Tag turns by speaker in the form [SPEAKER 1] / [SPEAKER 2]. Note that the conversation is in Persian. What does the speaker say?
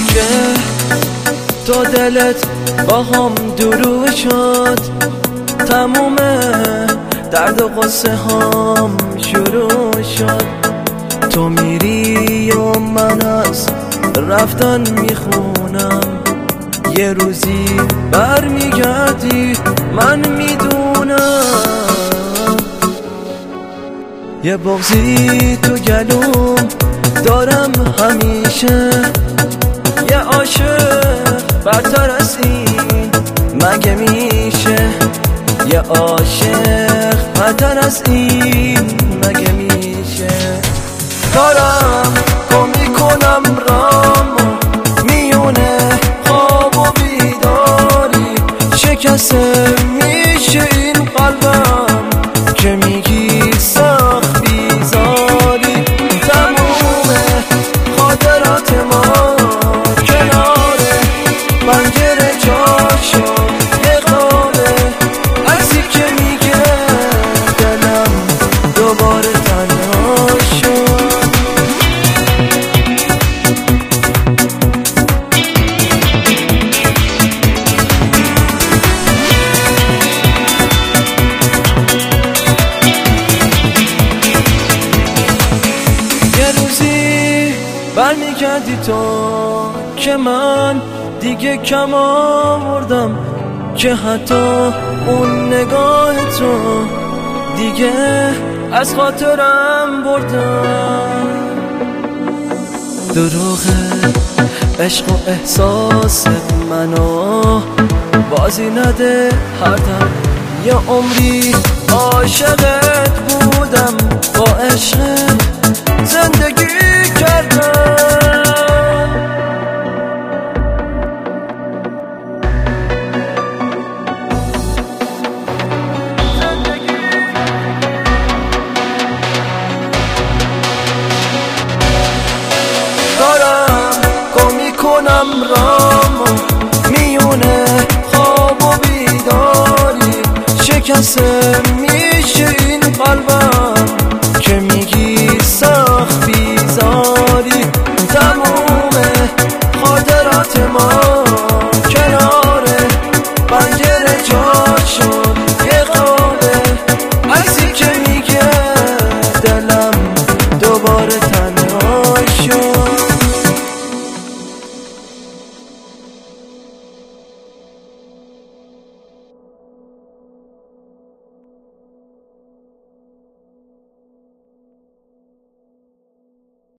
[SPEAKER 1] که تو دلت با هم درو شد، تموم درد و قصه هم شروع شد. تو میری و من از رفتن میخونم، یه روزی برمیگردی من میدونم. یه بغضی تو گلوم دارم همیشه، یه عاشق برتر از این مگه میشه؟ یه عاشق برتر از این مگه میشه؟ دارم گم میکنم رامو میونه خواب و بیداری، شکسته میشه این قلبم که میگی سخت بیزاری. تموم خاطرات ما کنار پنجره جا شد، یه قاره عکسی که میگه دلم دوباره تنها شد. یه روزی برمیگردی تو که من دیگه کم آوردم، که حتی اون نگاه تو دیگه از خاطرم بردم. دروغه عشق و احساس منو بازی نده، هر دم یه عمری عاشقت بودم، با عشق زندگی کردم. دارم گم میکنم رامو میونه خواب و بیداری، شکسته میشه این قلبم